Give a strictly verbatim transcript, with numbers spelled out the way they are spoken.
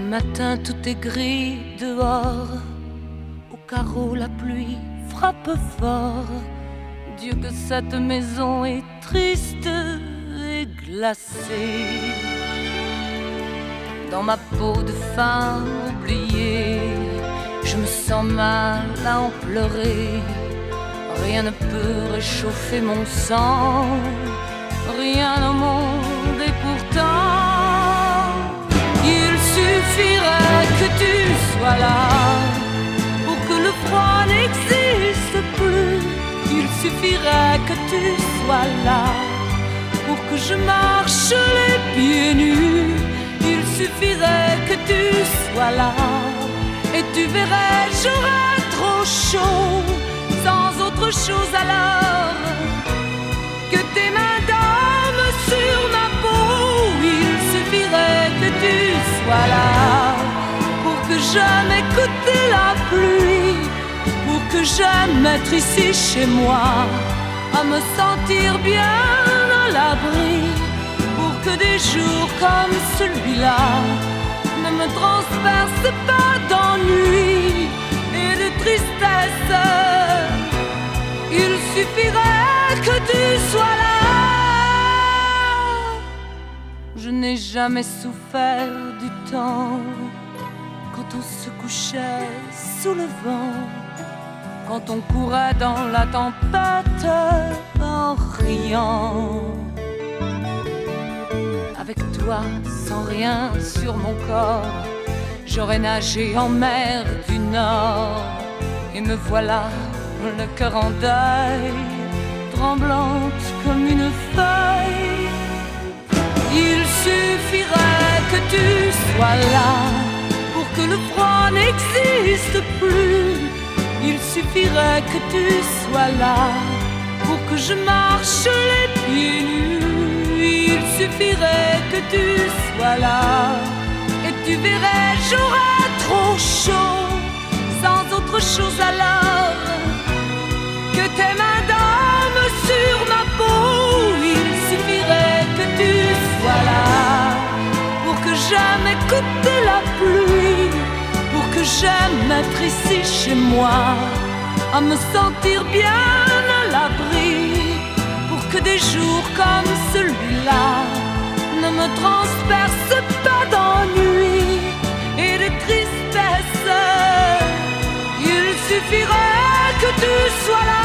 matin tout est gris dehors, au carreau la pluie frappe fort. Dieu que cette maison est triste et glacée. Dans ma peau de femme oubliée, je me sens mal à en pleurer. Rien ne peut réchauffer mon sang, rien au monde, et pourtant il suffirait que tu sois là pour que le froid n'existe plus. Il suffirait que tu sois là pour que je marche les pieds nus. Il suffirait que tu sois là et tu verrais, j'aurais trop chaud. Sans autre chose alors que tes mains d'homme sur ma peau. Il suffirait que tu sois là pour que j'aime écouter la pluie, pour que j'aime être ici chez moi, à me sentir bien à l'abri, pour que des jours comme celui-là ne me transpercent pas d'ennui et de tristesse. Il suffirait que tu sois là. Je n'ai jamais souffert du temps quand on se couchait sous le vent, quand on courait dans la tempête en riant. Avec toi, sans rien sur mon corps, j'aurais nagé en mer du Nord. Et me voilà, le cœur en deuil, tremblante comme une feuille. Il suffirait que tu sois là pour que le froid n'existe plus. Il suffirait que tu sois là pour que je marche les pieds nus. Il suffirait que tu sois là et tu verrais, j'aurais trop chaud. Sans autre chose alors que tes mains d'homme sur ma peau. Il suffirait que tu sois là pour que j'aime écouter la pluie, pour que j'aime être ici chez moi, à me sentir bien à l'abri, pour que des jours comme celui-là ne me transpercent pas d'ennui et de tristesse. Il suffirait que tu sois là